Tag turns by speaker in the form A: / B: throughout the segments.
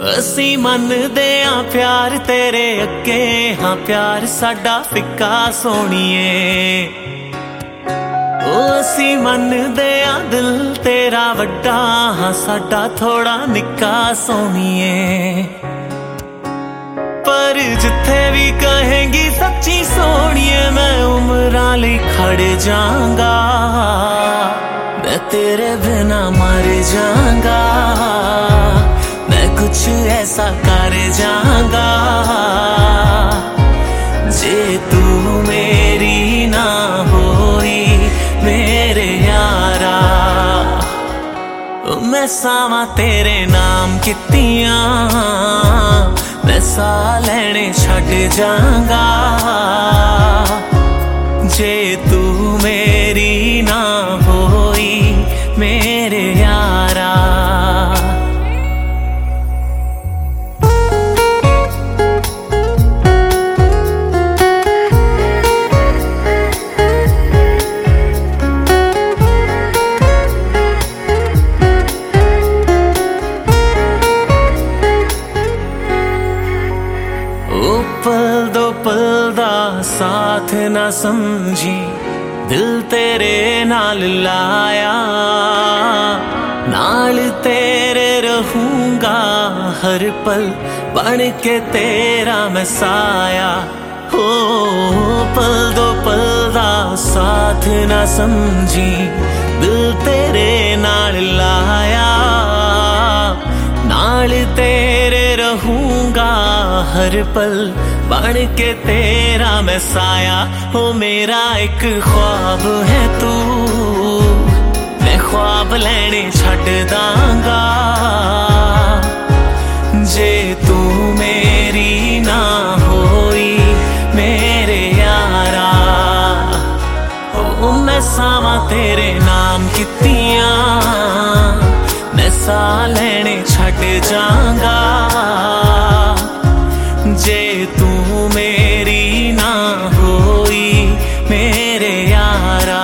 A: असी मनदे आ प्यार तेरे अगे, हाँ प्यार साडा फिक्का सोहणीए। ओ असी मनदे आ दिल तेरा वड्डा, हाँ साडा थोड़ा निक्का सोहणीए। पर जिथे भी कहेंगी सच्ची सोहणीए, मैं उमरां लई खड़ जांगा, मैं तेरे बिना मर जांगा, मैं कुछ ऐसा कर जांगा जे तू मेरी ना होई मेरे यारा। मैं सावां तेरे नाम कितियां, मैं सा लैणे छड्ड जांगा जे तू मेरी ना होई मेरे यारा। पल दो पल दा साथ ना समझी, दिल तेरे नाल लाया, नाल तेरे रहूंगा हर पल, बन के तेरा मैं साया। हो पल दो पल दा साथ ना समझी, दिल तेरे नाल लाया, नाल तेरे रहूंगा हर पल, बन के तेरा मैं साया। हो मेरा एक ख्वाब है तू, मैं ख्वाब लेने छड्ड दांगा जे तू मेरी ना होई मेरे यारा। हो मैं सावां तेरे नाम कितियां, मैं सा लेने छड्ड जांगा जे तू मेरी ना होई मेरे यारा।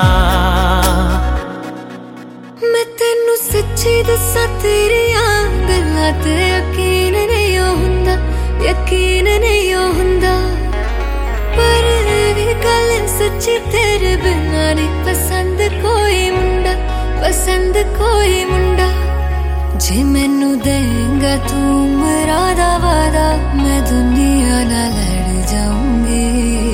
B: मैं तेनू सच्ची दस्सां तेरियां गल्लां ते यकीन नहीं हुंदा, यकीन नहीं हुंदा, पर भी गल सच्ची तेरे बिना नहीं पसंद कोई मुंडा, पसंद कोई मुंडा। जे मैनू देंगा तू उमरां दा वादा, मैं दुनिया नाल लड़ जाऊंगी।